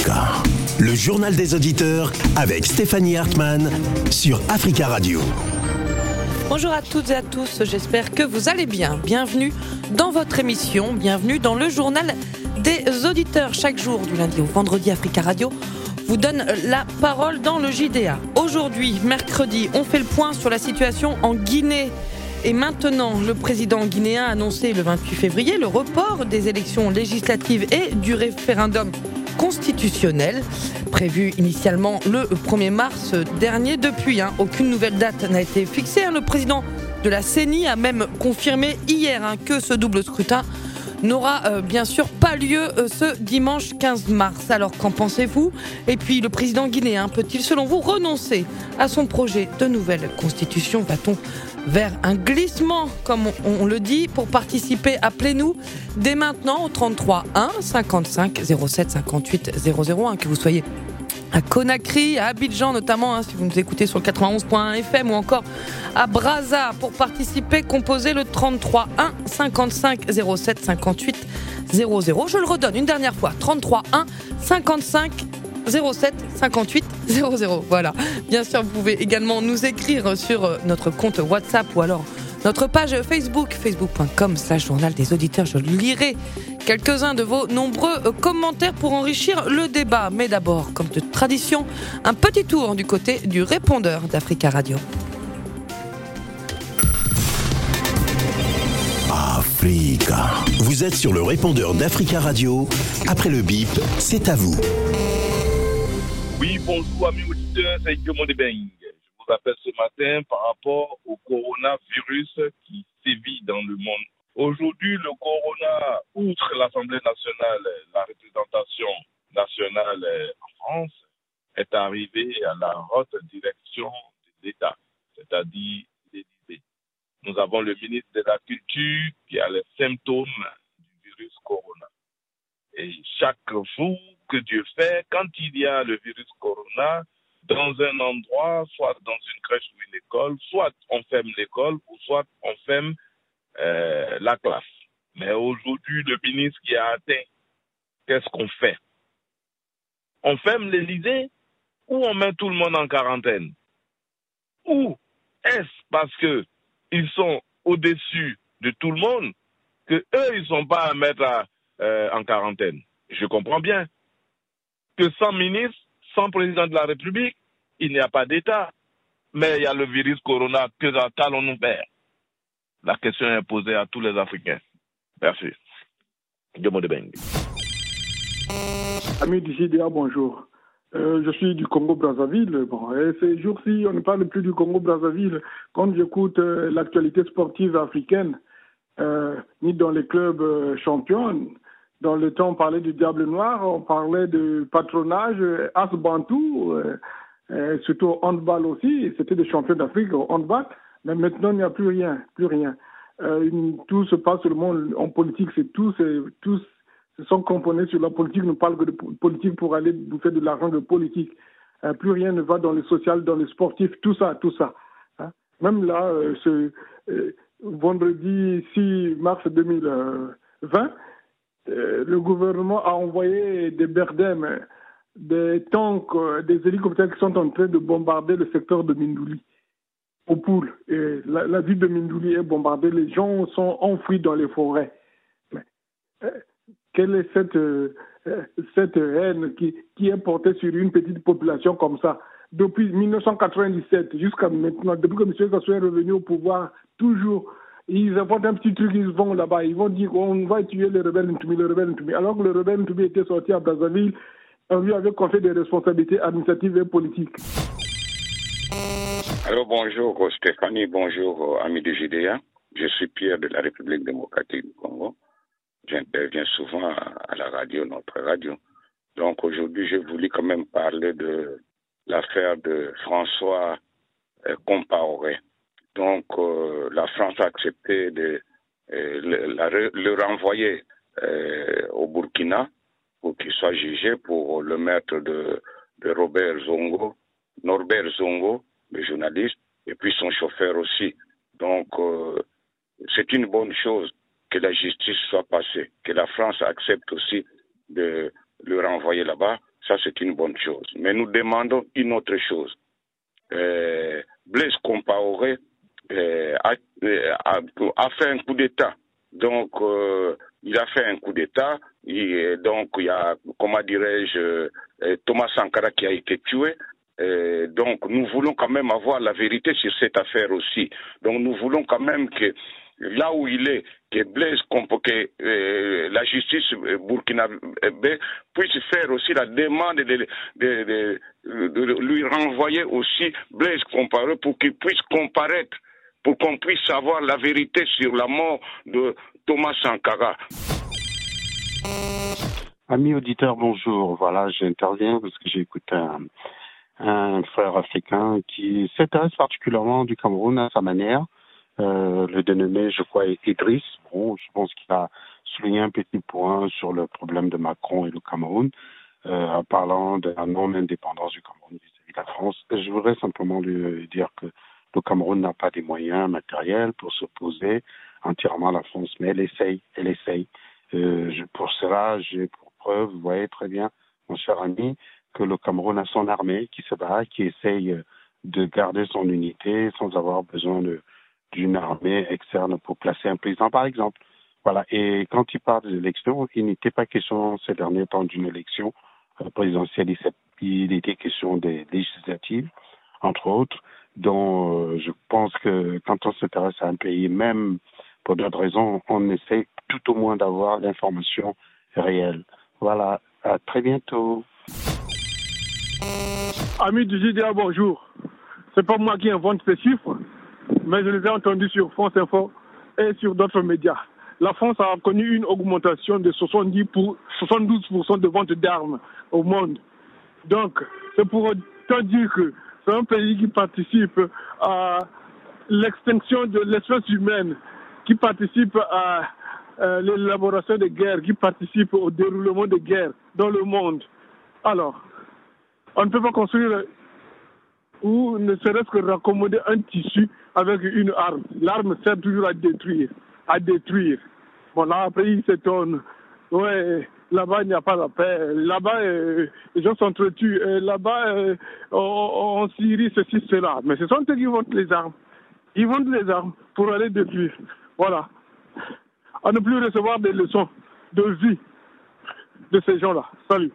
Africa, le journal des auditeurs avec Stéphanie Hartmann sur Africa Radio. Bonjour à toutes et à tous, j'espère que vous allez bien. Bienvenue dans votre émission, bienvenue dans le journal des auditeurs. Chaque jour, du lundi au vendredi, Africa Radio vous donne la parole dans le JDA. Aujourd'hui, mercredi, on fait le point sur la situation en Guinée. Et maintenant, le président guinéen a annoncé le 28 février le report des élections législatives et du référendum constitutionnel, prévu initialement le 1er mars dernier. Depuis, aucune nouvelle date n'a été fixée. Le président de la CENI a même confirmé hier que ce double scrutin n'aura bien sûr pas lieu ce dimanche 15 mars. Alors qu'en pensez-vous ? Et puis le président guinéen peut-il selon vous renoncer à son projet de nouvelle constitution ? Va-t-on vers un glissement comme on le dit ? Pour participer, appelez-nous dès maintenant au 33 1 55 07 58 001, que vous soyez à Conakry, à Abidjan notamment, si vous nous écoutez sur le 91.1 FM, ou encore à Brazza. Pour participer, composez le 33 1 55 07 58 00. Je le redonne une dernière fois, 33 1 55 07 58 00. Voilà. Bien sûr, vous pouvez également nous écrire sur notre compte WhatsApp ou alors notre page Facebook, facebook.com/journal des auditeurs. Je lirai quelques-uns de vos nombreux commentaires pour enrichir le débat. Mais d'abord, comme de tradition, un petit tour du côté du répondeur d'Africa Radio. Africa. Vous êtes sur le répondeur d'Africa Radio. Après le bip, c'est à vous. Oui, bonjour amis auditeurs, c'est Guillaume Debeng. Je vous appelle ce matin par rapport au coronavirus qui sévit dans le monde. Aujourd'hui, le corona, outre l'Assemblée nationale, la représentation nationale en France, est arrivé à la haute direction de l'État, c'est-à-dire l'Élysée. Nous avons le ministre de la Culture qui a les symptômes du virus corona. Et chaque jour que Dieu fait, quand il y a le virus corona, dans un endroit, soit dans une crèche ou une école, soit on ferme l'école ou soit on ferme la classe. Mais aujourd'hui, le ministre qui a atteint, qu'est-ce qu'on fait ? On ferme l'Élysée ou on met tout le monde en quarantaine ? Ou est-ce parce qu'ils sont au-dessus de tout le monde que eux, ils ne sont pas à mettre en quarantaine ? Je comprends bien que sans ministre, sans président de la République, il n'y a pas d'État. Mais il y a le virus corona, qu'allons-nous faire ? La question est posée à tous les Africains. Merci. Guillaume Debeng. Amis du JDA, bonjour. Je suis du Congo-Brazzaville. Et ces jours-ci, on ne parle plus du Congo-Brazzaville. Quand j'écoute l'actualité sportive africaine, ni dans les clubs champions, dans le temps, on parlait du Diable Noir, on parlait de patronage, As-Bantou, surtout handball aussi. C'était des champions d'Afrique au handball. Mais maintenant, il n'y a plus rien, plus rien. Tout se passe sur le monde en politique. Tous se sont comprenés sur la politique. Nous parlons de politique pour aller bouffer de l'argent de politique. Plus rien ne va dans le social, dans le sportif, tout ça. Hein? Même là, vendredi 6 mars 2020, le gouvernement a envoyé des Berdem, des tanks, des hélicoptères qui sont en train de bombarder le secteur de Mindouli, aux poules. Et la ville de Mindouli est bombardée, les gens sont enfouis dans les forêts. Mais, quelle est cette haine qui est portée sur une petite population comme ça ? Depuis 1997 jusqu'à maintenant, depuis que M. Kassou est revenu au pouvoir, toujours, ils inventent un petit truc, ils vont là-bas, ils vont dire qu'on va tuer le rebelle Ntoumi. Alors que le rebelle Ntoumi était sorti à Brazzaville, on lui avait confié des responsabilités administratives et politiques. Alors bonjour Stéphanie, bonjour amis du JDA. Je suis Pierre de la République démocratique du Congo. J'interviens souvent à la radio, notre radio. Donc aujourd'hui, j'ai voulu quand même parler de l'affaire de François Compaoré. Donc la France a accepté de le renvoyer au Burkina pour qu'il soit jugé pour le meurtre de Norbert Zongo, le journaliste, et puis son chauffeur aussi. Donc c'est une bonne chose que la justice soit passée, que la France accepte aussi de le renvoyer là-bas. Ça, c'est une bonne chose. Mais nous demandons une autre chose. Blaise Compaoré a fait un coup d'État. Donc, il a fait un coup d'État. Donc, il y a, comment dirais-je, Thomas Sankara qui a été tué. Donc, nous voulons quand même avoir la vérité sur cette affaire aussi. Donc, nous voulons quand même que là où il est, que Blaise Compaoré, la justice burkinabé puisse faire aussi la demande de lui renvoyer aussi Blaise Compaoré pour qu'il puisse comparaître, pour qu'on puisse savoir la vérité sur la mort de Thomas Sankara. Amis auditeurs, bonjour. Voilà, j'interviens parce que j'ai écouté un frère africain qui s'intéresse particulièrement du Cameroun à sa manière. Le dénommé, je crois, Idriss. Bon, je pense qu'il a souligné un petit point sur le problème de Macron et le Cameroun, en parlant de la non-indépendance du Cameroun vis-à-vis de la France. Je voudrais simplement lui dire que le Cameroun n'a pas des moyens matériels pour s'opposer entièrement à la France, mais elle essaye. Pour cela, j'ai pour preuve, vous voyez très bien, mon cher ami, que le Cameroun a son armée qui se bat, qui essaye de garder son unité sans avoir besoin d'une armée externe pour placer un président, par exemple. Voilà. Et quand il parle des élections, il n'était pas question ces derniers temps d'une élection présidentielle. Il était question des législatives, entre autres, dont je pense que quand on s'intéresse à un pays, même pour d'autres raisons, on essaie tout au moins d'avoir l'information réelle. Voilà. À très bientôt. Amis du JDA, bonjour. C'est pas moi qui invente ces chiffres, mais je les ai entendus sur France Info et sur d'autres médias. La France a connu une augmentation de 72% de vente d'armes au monde. Donc, c'est pour autant dire que c'est un pays qui participe à l'extinction de l'espèce humaine, qui participe à l'élaboration des guerres, qui participe au déroulement des guerres dans le monde. Alors, on ne peut pas construire ou ne serait-ce que raccommoder un tissu avec une arme. L'arme sert toujours à détruire. Bon, là, après, il s'étonne. Ouais, là-bas, il n'y a pas la paix. Là-bas, les gens s'entretuent. Là-bas, en Syrie, ceci, cela. Mais ce sont eux qui vendent les armes. Ils vendent les armes pour aller détruire. Voilà. À ne plus recevoir des leçons de vie de ces gens-là. Salut.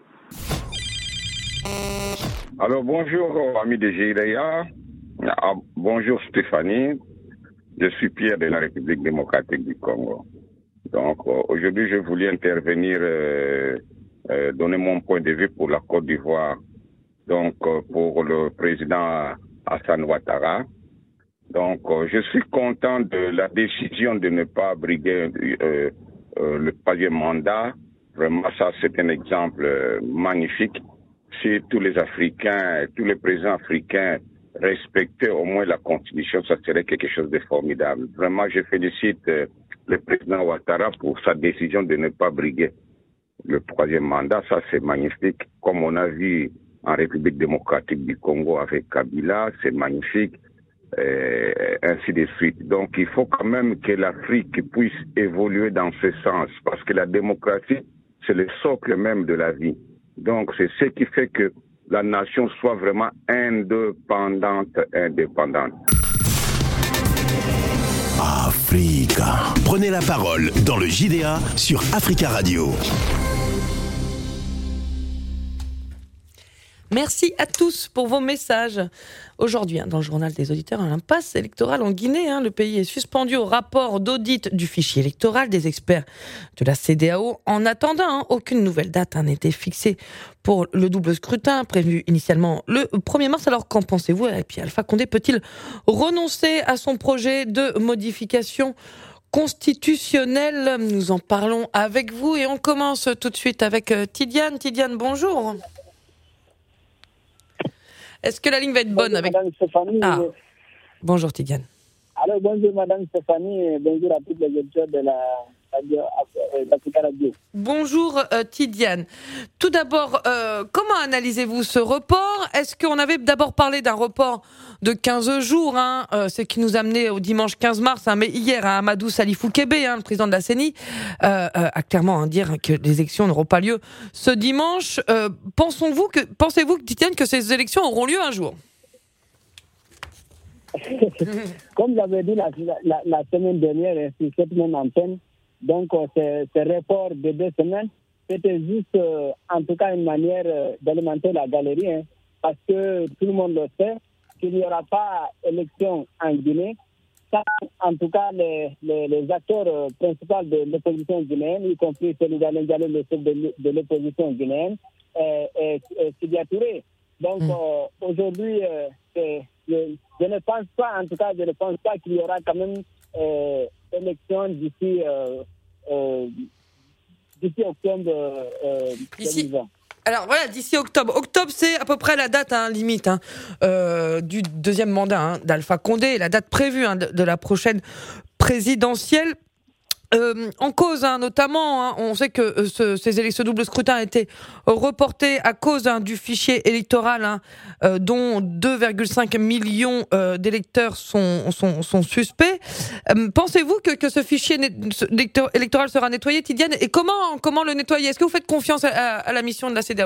Alors, bonjour, amis de GIDA. Bonjour, Stéphanie. Je suis Pierre de la République démocratique du Congo. Donc, aujourd'hui, je voulais intervenir, donner mon point de vue pour la Côte d'Ivoire. Donc, pour le président Hassan Ouattara. Donc, je suis content de la décision de ne pas briguer le troisième mandat. Vraiment, ça, c'est un exemple magnifique. Si tous les Africains, tous les présidents africains respectaient au moins la Constitution, ça serait quelque chose de formidable. Vraiment, je félicite le président Ouattara pour sa décision de ne pas briguer le troisième mandat. Ça, c'est magnifique. Comme on a vu en République démocratique du Congo avec Kabila, c'est magnifique. Ainsi de suite. Donc, il faut quand même que l'Afrique puisse évoluer dans ce sens, parce que la démocratie, c'est le socle même de la vie. Donc, c'est ce qui fait que la nation soit vraiment indépendante. Africa. Prenez la parole dans le JDA sur Africa Radio. Merci à tous pour vos messages. Aujourd'hui, dans le journal des auditeurs, l'impasse électorale en Guinée. Le pays est suspendu au rapport d'audit du fichier électoral des experts de la CEDEAO. En attendant, aucune nouvelle date n'a été fixée pour le double scrutin prévu initialement le 1er mars. Alors, qu'en pensez-vous ? Et puis, Alpha Condé peut-il renoncer à son projet de modification constitutionnelle ? Nous en parlons avec vous et on commence tout de suite avec Tidiane. Tidiane, bonjour. Est-ce que la ligne va être bonne avec... Madame Stéphanie. Bonjour Tidiane. Alors bonjour Madame Stéphanie et bonjour à tous les auditeurs de la d'Africa Radio. Bonjour Tidiane. Tout d'abord, comment analysez-vous ce report ? Est-ce qu'on avait d'abord parlé d'un report de 15 jours, c'est qui nous amenait au dimanche 15 mars, mais hier, Amadou Salifou Kébé, le président de la CENI, a clairement dire que les élections n'auront pas lieu ce dimanche. Pensez-vous, Tidiane, que ces élections auront lieu un jour ? Comme j'avais dit la semaine dernière sur cette même antenne, donc ce report de 2 semaines, c'était juste en tout cas une manière d'alimenter la galerie, parce que tout le monde le sait qu'il n'y aura pas élection en Guinée. Ça, en tout cas, les acteurs principaux de l'opposition guinéenne, y compris celui d'Alain Diallo, le chef de l'opposition guinéenne, est Sidya Touré. Donc aujourd'hui, je ne pense pas, en tout cas, qu'il y aura quand même élection d'ici octobre 2020. Alors voilà, d'ici octobre. Octobre, c'est à peu près la date limite du deuxième mandat d'Alpha Condé, la date prévue de la prochaine présidentielle. En cause, notamment, on sait que ce double scrutin a été reporté à cause du fichier électoral, dont 2,5 millions d'électeurs sont suspects. Pensez-vous que ce fichier électoral sera nettoyé, Tidiane ? Et comment le nettoyer ? Est-ce que vous faites confiance à la mission de la CEDEAO ?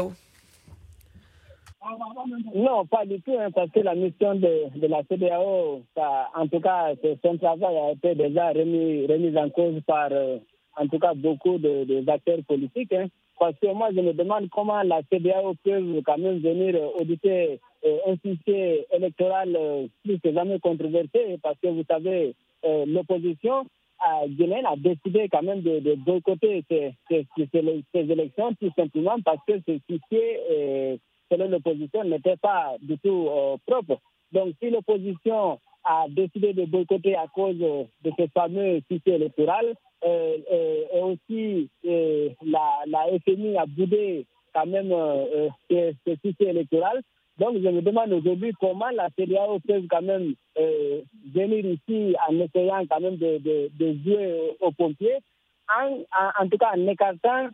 Non, pas du tout, parce que la mission de la CEDEAO, en tout cas, son travail a été déjà remis en cause par, en tout cas, beaucoup des acteurs politiques. Parce que moi, je me demande comment la CEDEAO peut quand même venir auditer un fichier électoral plus que jamais controversé, parce que vous savez, l'opposition guinéenne a décidé quand même de boycotter ces élections, tout simplement parce que ce fichier selon l'opposition, n'était pas du tout propre. Donc, si l'opposition a décidé de boycotter à cause de ce fameux fichier électoral, et aussi la FMI a boudé quand même ce fichier électoral, donc je me demande aujourd'hui comment la CEDEAO peut quand même venir ici en essayant quand même de jouer aux pompiers, en tout cas en écartant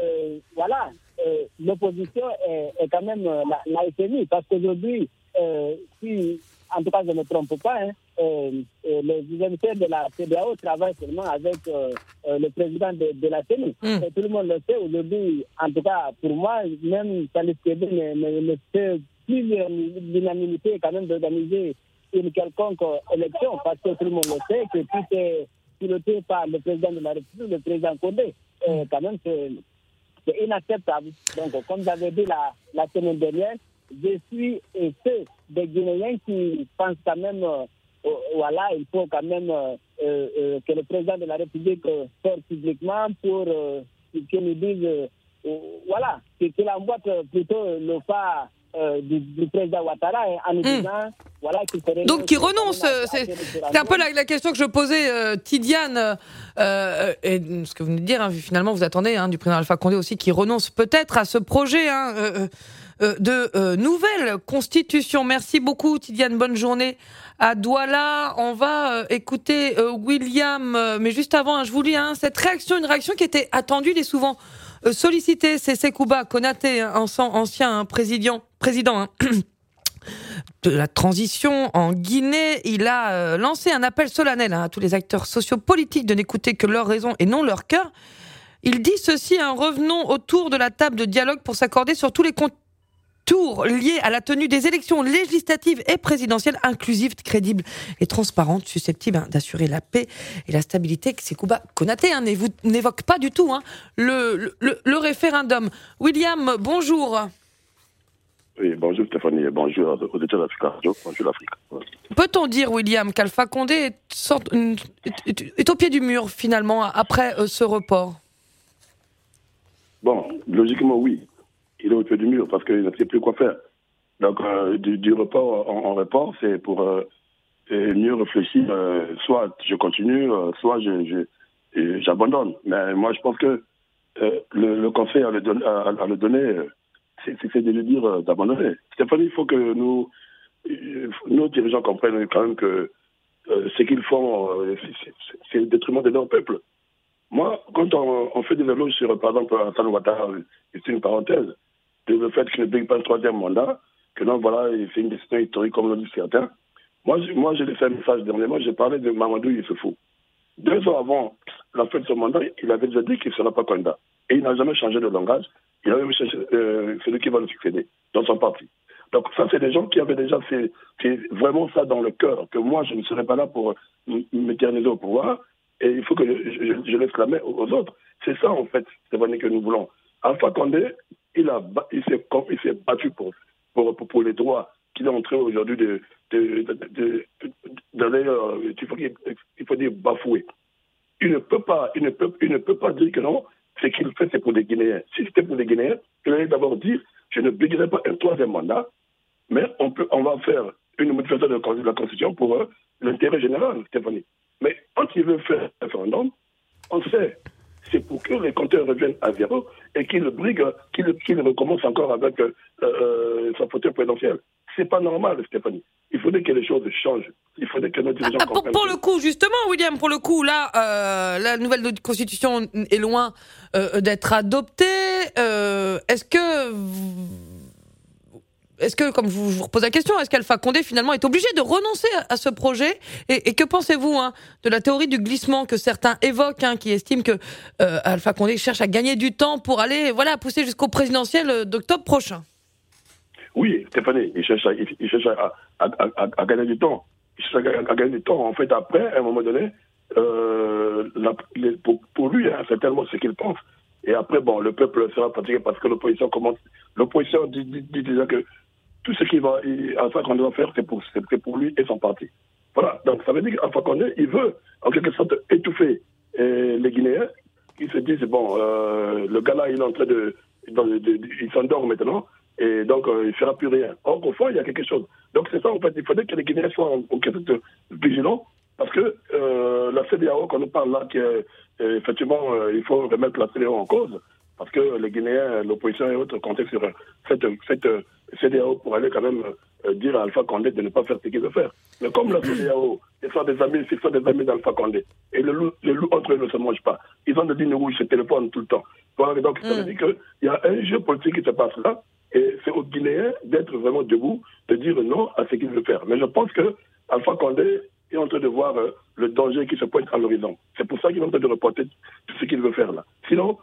l'opposition est quand même la FMI, parce qu'aujourd'hui, si en tout cas je ne me trompe pas, les émissaires de la CEDEAO travaillent seulement avec le président de la CENI. Et tout le monde le sait aujourd'hui, en tout cas pour moi, même Salif Kébé ne fait plus l'unanimité quand même d'organiser une quelconque élection, parce que tout le monde le sait que tout est piloté par le président de la République, le président Condé. Quand même, c'est inacceptable. Donc, comme j'avais dit la semaine dernière, je suis ceux des Guinéens qui pensent quand même, il faut quand même que le président de la République sorte publiquement pour qu'il nous dise, qu'il emboîte plutôt le pas du président Ouattara en nous disant qu'il serait... Donc qui renonce, c'est un peu la question que je posais, Tidiane, et ce que vous venez de dire, finalement vous attendez du président Alpha Condé aussi qui renonce peut-être à ce projet de nouvelle constitution. Merci beaucoup Tidiane, bonne journée à Douala. On va écouter William, mais juste avant, je vous lis cette réaction, une réaction qui était attendue, il est souvent sollicité, c'est Sekouba Konaté, ancien président de la transition en Guinée. Il a lancé un appel solennel à tous les acteurs sociopolitiques de n'écouter que leurs raisons et non leur cœur. Il dit ceci, revenons autour de la table de dialogue pour s'accorder sur tous les contours liés à la tenue des élections législatives et présidentielles inclusives, crédibles et transparentes, susceptibles d'assurer la paix et la stabilité. Sekouba Konaté n'évoque pas du tout le référendum. William, bonjour. Oui, bonjour Stéphanie, bonjour aux auditeurs d'Africa Radio, bonjour l'Afrique. Peut-on dire, William, qu'Alpha Condé est au pied du mur, finalement, après ce report ? Bon, logiquement, oui. Il est au pied du mur parce qu'il ne sait plus quoi faire. Donc, du report en report, c'est pour mieux réfléchir. Soit je continue, soit j'abandonne. Mais moi, je pense que le conseil à le donner, c'est de lui dire d'abandonner. Stéphanie, il faut que nos dirigeants comprennent quand même que ce qu'ils font, c'est le détriment de leur peuple. Moi, quand on fait des éloges sur, par exemple, Alassane Ouattara, c'est une parenthèse, le fait qu'il ne brigue pas un troisième mandat, que non, voilà, c'est une décision historique comme l'ont dit certains. Moi, j'ai laissé un message dernièrement, j'ai parlé de Mamadou Issoufou. 2 ans avant la fin de son mandat, il avait déjà dit qu'il ne sera pas candidat. Et il n'a jamais changé de langage. Il avait changé celui qui va le succéder dans son parti. Donc ça, c'est des gens qui avaient déjà fait vraiment ça dans le cœur, que moi, je ne serais pas là pour m'éterniser au pouvoir, et il faut que je laisse la main aux autres. C'est ça, en fait, Stéphanie, que nous voulons. Alpha Condé, il s'est battu pour les droits qu'il est en train aujourd'hui d'aller, il faut dire, bafouer. Il ne peut pas dire que non, ce qu'il fait, c'est pour les Guinéens. Si c'était pour les Guinéens, il allait d'abord dire, je ne briguerai pas un troisième mandat, mais on va faire une modification de la Constitution pour l'intérêt général, Stéphanie. Mais quand il veut faire un référendum, on sait, c'est pour que les compteurs reviennent à zéro et qu'il recommence encore avec sa fauteuil présidentiel. C'est pas normal, Stéphanie. Il faudrait que les choses changent. Il faudrait que nos dirigeants comprennent. Pour le coup, justement, William, pour le coup, là, la nouvelle constitution est loin d'être adoptée. Est-ce que, comme je vous repose la question, est-ce qu'Alpha Condé finalement est obligé de renoncer à ce projet et que pensez-vous de la théorie du glissement que certains évoquent, qui estiment que Alpha Condé cherche à gagner du temps pour aller pousser jusqu'au présidentiel d'octobre prochain? Oui, Stéphanie, il cherche à gagner du temps. Il cherche à gagner du temps. En fait, après, à un moment donné, pour lui, c'est tellement ce qu'il pense. Et après, le peuple sera fatigué parce que l'opposition dit déjà que tout ce qu'il va Alpha Condé va faire, c'est pour lui et son parti. Voilà. Donc, ça veut dire qu'Alpha Condé, il veut, en quelque sorte, étouffer les Guinéens qui se disent, le gars-là, il est en train il s'endort maintenant. Et donc, il ne fera plus rien. Or, au fond, il y a quelque chose. Donc, c'est ça, en fait, il faudrait que les Guinéens soient en quelque sorte vigilants, parce que la CEDEAO, qu'on nous parle là, effectivement, il faut remettre la CEDEAO en cause, parce que les Guinéens, l'opposition et autres comptaient sur cette CEDEAO pour aller quand même dire à Alpha Condé de ne pas faire ce qu'il veut faire. Mais comme la CEDEAO, ils sont des amis d'Alpha Condé, et le loup entre eux ne se mange pas. Ils ont des lignes rouges, se téléphonent tout le temps. Voilà, donc, ça veut dire qu'il y a un jeu politique qui se passe là, et c'est aux Guinéens d'être vraiment debout, de dire non à ce qu'il veut faire. Mais je pense que Alpha Condé est en train de voir le danger qui se pointe à l'horizon. C'est pour ça qu'il est en train de reporter tout ce qu'il veut faire là. Sinon,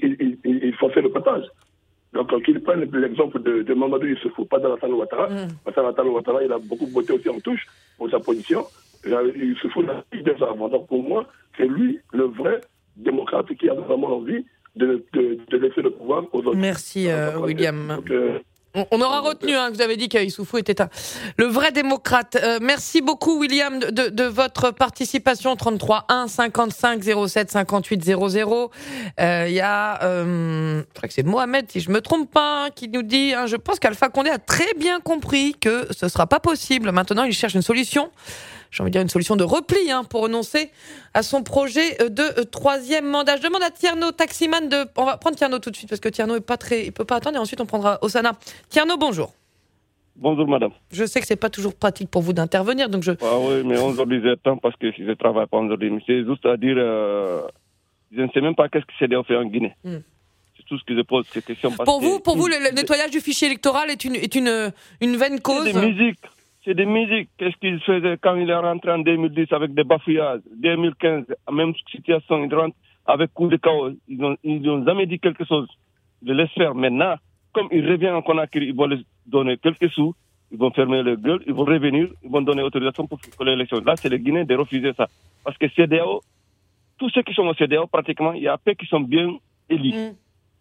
il forçait le partage. Donc, qu'il prenne l'exemple de Mamadou Issoufou, pas d'Alassane Ouattara. Alassane Ouattara, il a beaucoup botté aussi en touche pour sa position. Issoufou l'a dit déjà avant. Donc, pour moi, c'est lui le vrai démocrate qui a vraiment envie de laisser le pouvoir aux autres. Merci, William. On aura retenu que vous avez dit qu'Issoufou était le vrai démocrate. Merci beaucoup, William, de votre participation. 33 1 55 07 58 00. Il y a, je crois que c'est Mohamed, si je me trompe pas, qui nous dit, je pense qu'Alpha Condé a très bien compris que ce sera pas possible. Maintenant, il cherche une solution. J'ai envie de dire une solution de repli pour renoncer à son projet de troisième mandat. Je demande à Tierno, taximan on va prendre Tierno tout de suite parce que Tierno il peut pas attendre et ensuite on prendra Osana. Tierno, bonjour. Bonjour madame. Je sais que c'est pas toujours pratique pour vous d'intervenir, donc je... Ah oui, mais aujourd'hui j'ai temps parce que si je travaille pas aujourd'hui. Mais c'est juste à dire, je ne sais même pas qu'est-ce que CEDEAO fait en Guinée. C'est tout ce que je pose cette question. Pour vous, le nettoyage du fichier électoral est une vaine cause. C'est des musiques. Qu'est-ce qu'ils faisaient quand il est rentré en 2010 avec des bafouillages, 2015, même situation, il rentre avec coup de chaos. Ils n'ont jamais dit quelque chose. Ils laissent faire. Maintenant, comme il revient en Conakry, ils vont leur donner quelques sous, ils vont fermer leur gueule, ils vont revenir, ils vont donner autorisation pour l'élection. Là, c'est les Guinéens de refuser ça. Parce que CEDEAO, tous ceux qui sont au CEDEAO, pratiquement, il y a peu qui sont bien élus.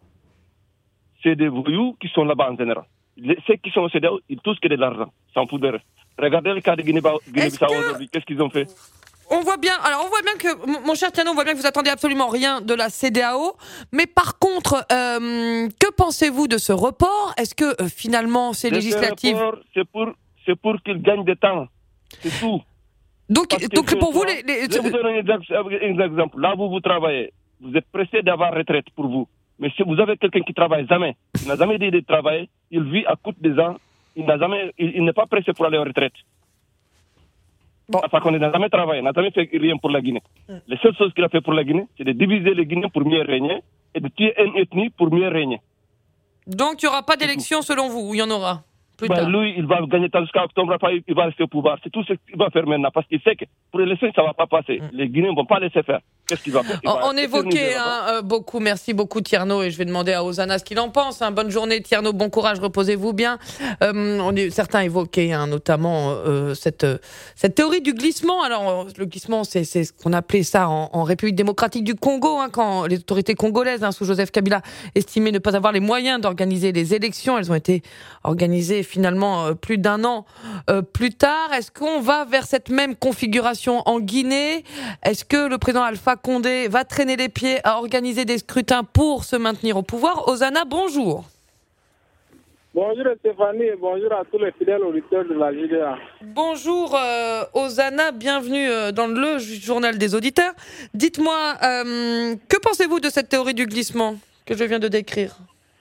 C'est des voyous qui sont là-bas en général. Ceux qui sont au CEDEAO, ils touchent que de l'argent, sans foutre de reste. Regardez le cas de Guinée-Bissau aujourd'hui, qu'est-ce qu'ils ont fait? On voit bien que, mon cher Tiano, on voit bien que vous attendez absolument rien de la CEDEAO. Mais par contre, que pensez-vous de ce report? Est-ce que finalement ces législatives... C'est pour qu'ils gagnent du temps. C'est tout. Donc pour vous... Je vais vous donner un exemple. Là, vous travaillez. Vous êtes pressé d'avoir retraite pour vous. Mais si vous avez quelqu'un qui travaille jamais, il n'a jamais dit de travailler, il vit à coûte des ans, il n'est pas pressé pour aller en retraite. Alpha Condé n'a jamais travaillé, n'a jamais fait rien pour la Guinée. Les seules choses qu'il a fait pour la Guinée, c'est de diviser les Guinéens pour mieux régner et de tuer une ethnie pour mieux régner. Donc il n'y aura pas d'élection selon vous, ou il y en aura plus tard? Lui, il va gagner jusqu'à octobre, il va rester au pouvoir. C'est tout ce qu'il va faire maintenant, parce qu'il sait que pour l'élection, ça ne va pas passer. Les Guinéens ne vont pas laisser faire. Qu'est-ce qu'il va faire? On évoquait beaucoup, merci beaucoup Tierno, et je vais demander à Hosanna ce qu'il en pense. Bonne journée Tierno, bon courage, reposez-vous bien. Certains évoquaient notamment cette théorie du glissement. Alors le glissement, c'est ce qu'on appelait ça en République démocratique du Congo, quand les autorités congolaises, sous Joseph Kabila, estimaient ne pas avoir les moyens d'organiser les élections. Elles ont été organisées finalement plus d'un an plus tard. Est-ce qu'on va vers cette même configuration en Guinée? Est-ce que le président Alpha Condé va traîner les pieds à organiser des scrutins pour se maintenir au pouvoir? Hosanna, bonjour. Bonjour Stéphanie et bonjour à tous les fidèles auditeurs de la JDA. Bonjour Hosanna, bienvenue dans le journal des auditeurs. Dites-moi, que pensez-vous de cette théorie du glissement que je viens de décrire?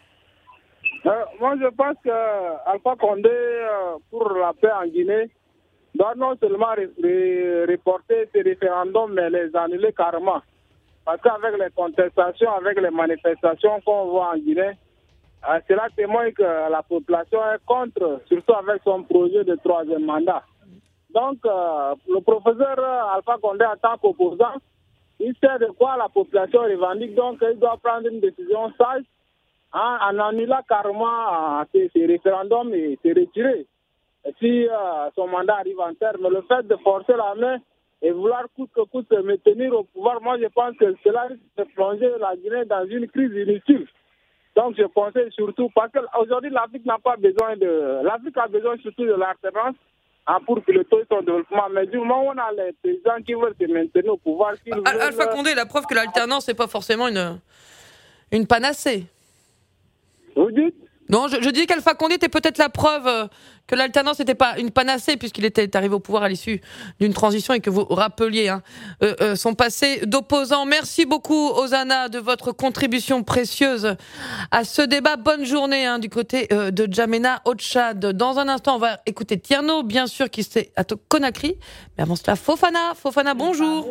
Moi je pense que Alpha Condé, pour la paix en Guinée, doit non seulement reporter ces référendums, mais les annuler carrément. Parce qu'avec les contestations, avec les manifestations qu'on voit en Guinée, cela témoigne que la population est contre, surtout avec son projet de 3e mandat. Donc, le professeur Alpha Condé, en tant qu'opposant, il sait de quoi la population revendique, donc il doit prendre une décision sage en annulant carrément ces référendums et se retirer si son mandat arrive en terme. Mais le fait de forcer la main et vouloir coûte que coûte se maintenir au pouvoir, moi je pense que cela risque de plonger la Guinée dans une crise inutile. Donc je pensais surtout, parce qu'aujourd'hui l'Afrique n'a pas besoin l'Afrique a besoin surtout de l'alternance pour piloter son développement. Mais du moment où on a les paysans qui veulent se maintenir au pouvoir... Alpha Condé, la preuve que l'alternance n'est pas forcément une panacée. Vous dites? Non, je dis qu'Alpha Condé était peut-être la preuve que l'alternance n'était pas une panacée, puisqu'il était arrivé au pouvoir à l'issue d'une transition et que vous rappeliez son passé d'opposant. Merci beaucoup, Hosanna, de votre contribution précieuse à ce débat. Bonne journée du côté de Djamena, au Tchad. Dans un instant, on va écouter Tierno, bien sûr, qui est à Conakry. Mais avant cela, Fofana. Fofana, bonjour.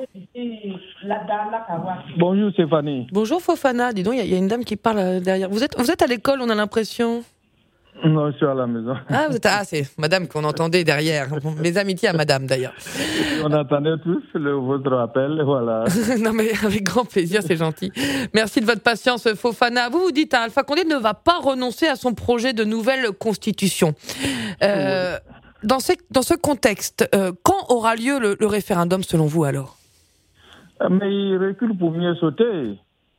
Bonjour, Stéphanie. Bonjour, Fofana. Dis donc, il y a une dame qui parle derrière. Vous êtes à l'école, on a l'impression. Non, je suis à la maison. C'est madame qu'on entendait derrière. Mes amitiés à madame, d'ailleurs. On attendait tous votre appel, voilà. Non, mais avec grand plaisir, c'est gentil. Merci de votre patience, Fofana. Vous dites, Alpha Condé ne va pas renoncer à son projet de nouvelle constitution. Dans ce contexte, quand aura lieu le référendum, selon vous, alors? Mais il recule pour mieux sauter.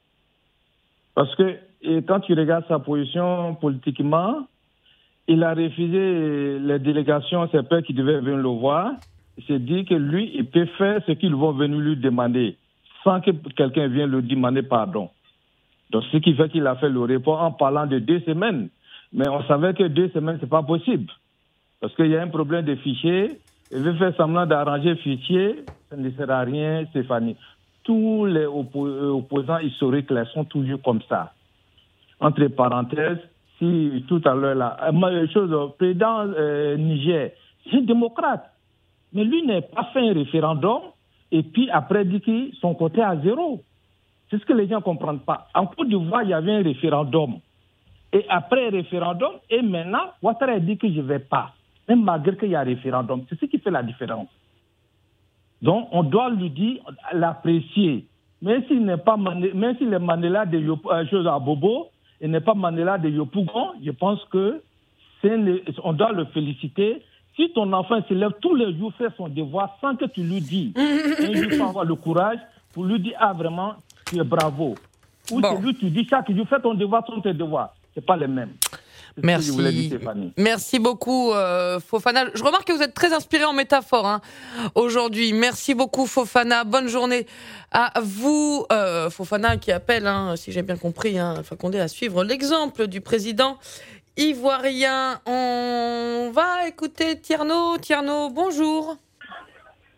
Parce que quand tu regardes sa position politiquement, il a refusé les délégations, ses pairs qui devaient venir le voir. Il s'est dit que lui, il peut faire ce qu'ils vont venir lui demander, sans que quelqu'un vienne lui demander pardon. Donc, ce qui fait qu'il a fait le report en parlant de 2 semaines. Mais on savait que 2 semaines, c'est pas possible. Parce qu'il y a un problème de fichier. Il veut faire semblant d'arranger le fichier. Ça ne sert à rien, Stéphanie. Tous les opposants historiques là, sont toujours comme ça. Entre parenthèses, si tout à l'heure, là, le président Niger, c'est un démocrate. Mais lui n'a pas fait un référendum et puis après dit que son côté à 0. C'est ce que les gens ne comprennent pas. En Côte d'Ivoire, il y avait un référendum. Et après un référendum, et maintenant, Ouattara dit que je ne vais pas. Même malgré qu'il y a un référendum. C'est ce qui fait la différence. Donc, on doit lui dire, l'apprécier. Même s'il n'est pas même s'il est Mandela de chose à Bobo, il n'est pas Mandela de Yopougon, je pense que on doit le féliciter. Si ton enfant se lève tous les jours, faire son devoir sans que tu lui dises, il faut avoir le courage pour lui dire, vraiment, tu es bravo. Ou celui tu dis chaque jour, fais ton devoir, ton tes devoirs. Ce n'est pas les mêmes. Merci. Merci beaucoup, Fofana. Je remarque que vous êtes très inspiré en métaphore aujourd'hui. Merci beaucoup, Fofana. Bonne journée à vous. Fofana qui appelle, si j'ai bien compris, Alpha Condé à suivre l'exemple du président ivoirien. On va écouter Tierno. Tierno, bonjour.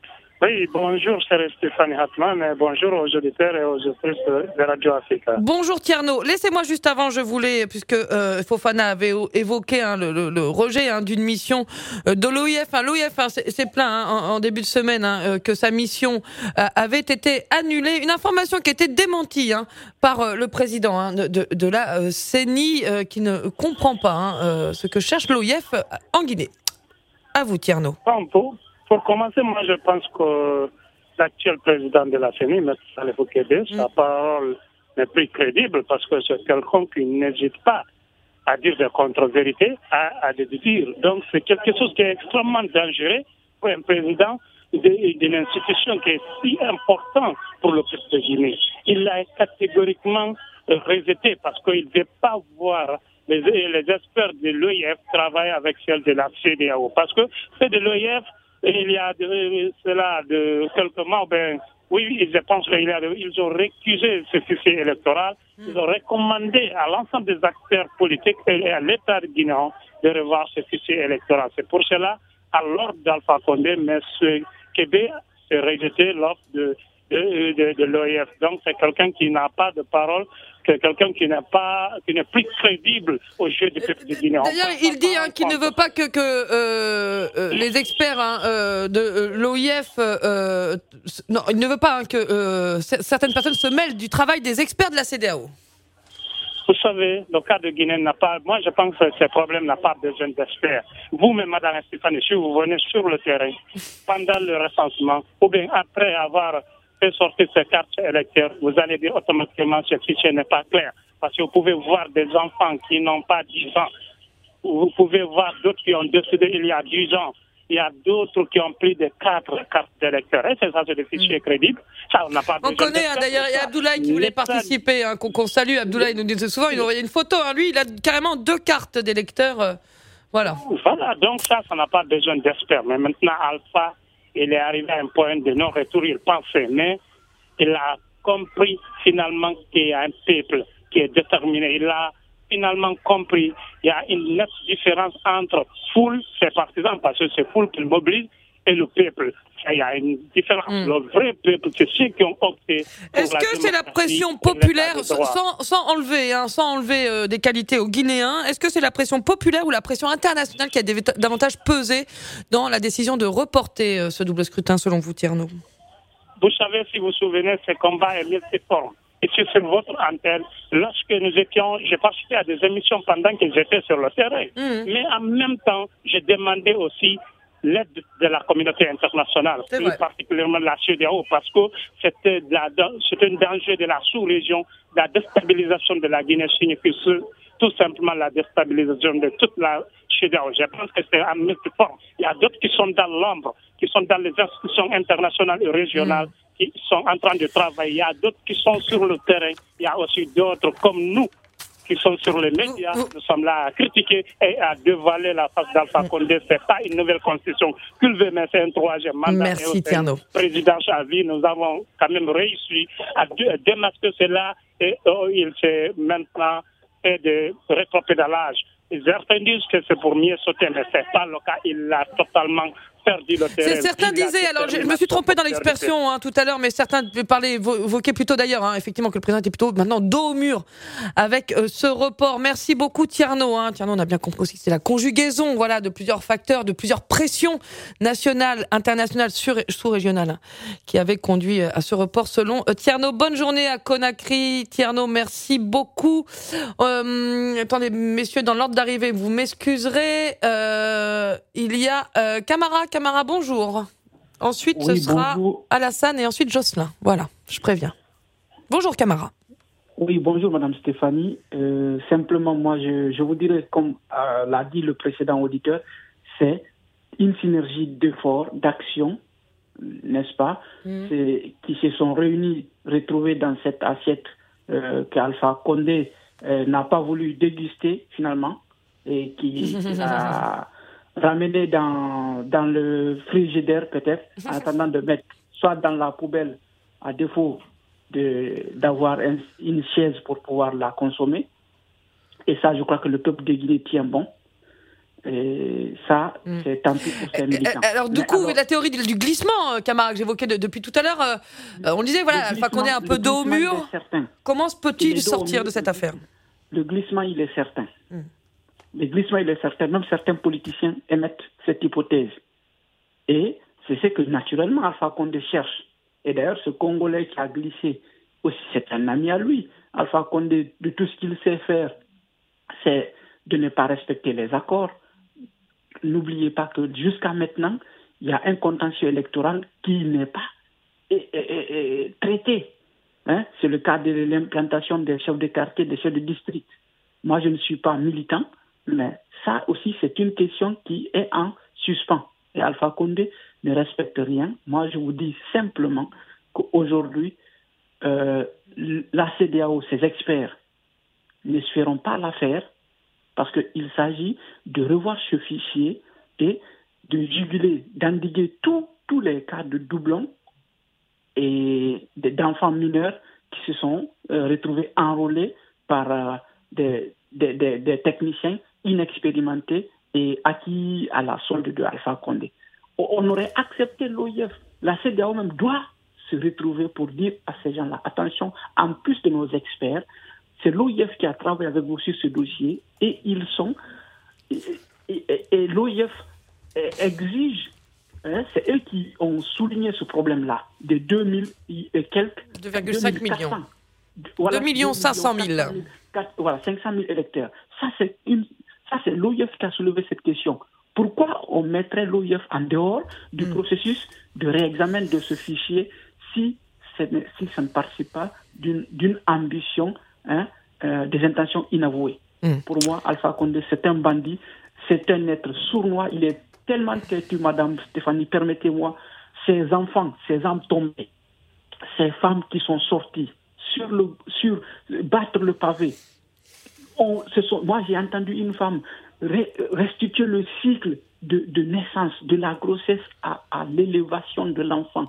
Oui, bonjour, c'est Stéphanie Hartmann. Bonjour aux auditeurs et aux auditrices de Radio Africa. Bonjour Tierno. Laissez-moi juste avant, je voulais, puisque Fofana avait évoqué le rejet d'une mission de l'OIF. L'OIF c'est plein en début de semaine que sa mission avait été annulée. Une information qui a été démentie par le président de la CENI qui ne comprend pas ce que cherche l'OIF en Guinée. À vous Tierno. Pour commencer, moi je pense que l'actuel président de la CENI, M. Salif Kédé, sa parole n'est plus crédible parce que c'est quelqu'un qui n'hésite pas à dire des contre-vérités, à des dire. Donc c'est quelque chose qui est extrêmement dangereux pour un président d'une institution qui est si importante pour le peuple de Guinée. Il l'a catégoriquement rejeté parce qu'il ne veut pas voir les experts de l'OIF travailler avec celles de la CEDEAO. Parce que c'est de l'OIF, il y a de quelques mois, oui, je pense qu'ils ont récusé ce fichier électoral. Ils ont recommandé à l'ensemble des acteurs politiques et à l'État guinéen de revoir ce fichier électoral. C'est pour cela, à l'ordre d'Alpha Condé, M. Kébé s'est rejeté l'offre de l'OIF. Donc c'est quelqu'un qui n'a pas de parole, quelqu'un qui n'est plus crédible au jeu du peuple de Guinée. D'ailleurs, il dit qu'il ne veut pas que les experts de l'OIF, non, il ne veut pas que certaines personnes se mêlent du travail des experts de la CEDEAO. Vous savez, le cas de Guinée n'a pas, moi je pense que ce problème n'a pas besoin d'experts. Vous-même, Madame Stéphanie, si vous venez sur le terrain pendant le recensement, ou bien après avoir fait sortir ces cartes électorales, vous allez dire automatiquement que ce fichier n'est pas clair. Parce que vous pouvez voir des enfants qui n'ont pas 10 ans. Vous pouvez voir d'autres qui ont décidé il y a 10 ans. Il y a d'autres qui ont pris des 4 cartes d'électeurs. Et c'est ça, c'est des fichiers crédibles. Ça, on n'a pas besoin. On connaît d'ailleurs, il y a Abdoulaye qui voulait participer, qu'on salue. Abdoulaye nous dit souvent, il aurait une photo. Lui, il a carrément 2 cartes d'électeurs. Voilà. Voilà, donc ça n'a pas besoin d'experts. Mais maintenant, Alpha, il est arrivé à un point de non-retour. Il pensait, mais il a compris finalement qu'il y a un peuple qui est déterminé. Il a finalement compris qu'il y a une nette différence entre foule, ses partisans, parce que c'est foule qui mobilise, et le peuple. Il y a une différence. Le vrai peuple, c'est ceux qui ont opté. Est-ce que c'est la pression populaire, sans enlever des qualités aux Guinéens, est-ce que c'est la pression populaire ou la pression internationale qui a davantage pesé dans la décision de reporter ce double scrutin, selon vous, Tierno? Vous savez, si vous vous souvenez, ce combat est multiforme. Et sur votre antenne, lorsque j'ai participé à des émissions pendant que j'étais sur le terrain. Mais en même temps, j'ai demandé aussi l'aide de la communauté internationale, plus particulièrement la CEDEAO, parce que c'était un danger de la sous-région. La déstabilisation de la Guinée signifie tout simplement la déstabilisation de toute la CEDEAO. Je pense que c'est un multiforme. Il y a d'autres qui sont dans l'ombre, qui sont dans les institutions internationales et régionales, qui sont en train de travailler. Il y a d'autres qui sont sur le terrain. Il y a aussi d'autres comme nous qui sont sur les médias. Nous sommes là à critiquer et à dévaler la face d'Alpha Condé. C'est pas une nouvelle constitution qu'il veut, mais c'est un 3e mandat. Merci, Tierno. Président Chavi, nous avons quand même réussi à démasquer cela et il s'est maintenant fait de rétropédalage. Certains disent que c'est pour mieux sauter, mais c'est pas le cas. Il a totalement perdu le terrain. Certains disaient, alors je me suis trompé dans l'expression tout à l'heure, mais certains évoquaient plutôt d'ailleurs, effectivement, que le président était plutôt maintenant dos au mur avec ce report. Merci beaucoup Tierno. Tierno, on a bien compris aussi que c'est la conjugaison de plusieurs facteurs, de plusieurs pressions nationales, internationales, sous-régionales qui avaient conduit à ce report selon Tierno. Bonne journée à Conakry. Tierno, merci beaucoup. Attendez, messieurs, dans l'ordre d'arrivée, vous m'excuserez. Il y a Camara, bonjour. Ensuite, ce sera Alassane et ensuite Jocelyn. Voilà, je préviens. Bonjour Camara. Oui, bonjour Madame Stéphanie. Simplement, moi, je vous dirais, comme l'a dit le précédent auditeur, c'est une synergie d'efforts, d'actions, n'est-ce pas, qui se sont réunis, retrouvés dans cette assiette qu'Alpha Condé n'a pas voulu déguster finalement et qui a ramené dans le frigidaire peut-être, en attendant de mettre soit dans la poubelle à défaut d'avoir une chaise pour pouvoir la consommer. Et ça, je crois que le peuple de Guinée tient bon. Et ça, c'est tant pis pour ces militants. Alors, du coup, la théorie du glissement, Camara, que j'évoquais depuis tout à l'heure, on disait, voilà, Alpha Condé un peu dos au mur. Comment peut-il sortir de cette affaire ? Le glissement, il est certain. Le glissement, il est certain. Même certains politiciens émettent cette hypothèse. Et c'est ce que, naturellement, Alpha Condé cherche. Et d'ailleurs, ce Congolais qui a glissé, aussi, c'est un ami à lui. Alpha Condé, de tout ce qu'il sait faire, c'est de ne pas respecter les accords. N'oubliez pas que jusqu'à maintenant, il y a un contentieux électoral qui n'est pas traité. C'est le cas de l'implantation des chefs de quartier, des chefs de district. Moi, je ne suis pas militant, mais ça aussi, c'est une question qui est en suspens. Et Alpha Condé ne respecte rien. Moi, je vous dis simplement qu'aujourd'hui, la CEDEAO, ses experts, ne se feront pas l'affaire parce qu'il s'agit de revoir ce fichier et de juguler, d'endiguer tous les cas de doublons et d'enfants mineurs qui se sont retrouvés enrôlés par des techniciens inexpérimentés et acquis à la solde de Alpha Condé. On aurait accepté l'OIF. La CEDEAO même doit se retrouver pour dire à ces gens-là, attention, en plus de nos experts, c'est l'OIF qui a travaillé avec vous sur ce dossier et ils sont... Et l'OIF exige, c'est eux qui ont souligné ce problème-là, de 2000 et quelques... 2,5 millions. Voilà, 2 500 000. Voilà, 500 000 électeurs. Ça, c'est l'OIF qui a soulevé cette question. Pourquoi on mettrait l'OIF en dehors du processus de réexamen de ce fichier si ça ne participe pas d'une ambition, des intentions inavouées? Pour moi, Alpha Condé, c'est un bandit, c'est un être sournois, il est tellement têtu, Madame Stéphanie, permettez-moi, ces enfants, ces âmes tombées, ces femmes qui sont sorties sur battre le pavé. Moi, j'ai entendu une femme restituer le cycle de naissance, de la grossesse à l'élévation de l'enfant,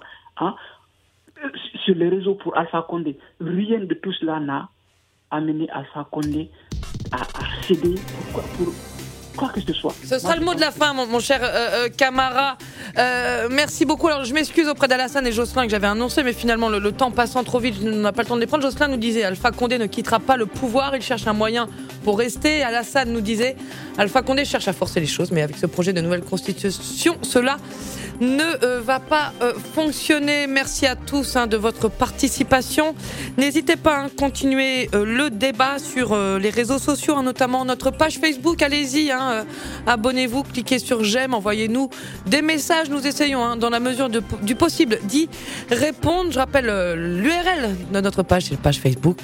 sur les réseaux pour Alpha Condé. Rien de tout cela n'a amené Alpha Condé à céder pour quoi que ce soit. Ce sera le mot de la fin, mon cher Camara. Merci beaucoup. Alors, je m'excuse auprès d'Alassane et Jocelyn que j'avais annoncé, mais finalement, le temps passant trop vite, on n'a pas le temps de les prendre. Jocelyn nous disait Alpha Condé ne quittera pas le pouvoir, il cherche un moyen pour rester. Alassane nous disait Alpha Condé cherche à forcer les choses, mais avec ce projet de nouvelle constitution, cela ne va pas fonctionner. Merci à tous de votre participation. N'hésitez pas à continuer le débat sur les réseaux sociaux, notamment notre page Facebook. Allez-y, abonnez-vous, cliquez sur j'aime, envoyez-nous des messages. Nous essayons, dans la mesure du possible, d'y répondre. Je rappelle l'URL de notre page, c'est la page Facebook.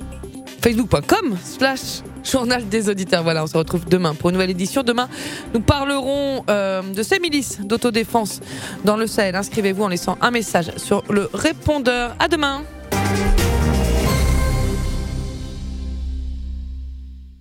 Facebook.com/Journal des auditeurs. Voilà, on se retrouve demain pour une nouvelle édition. Demain, nous parlerons de ces milices d'autodéfense dans le Sahel. Inscrivez-vous en laissant un message sur le répondeur. À demain.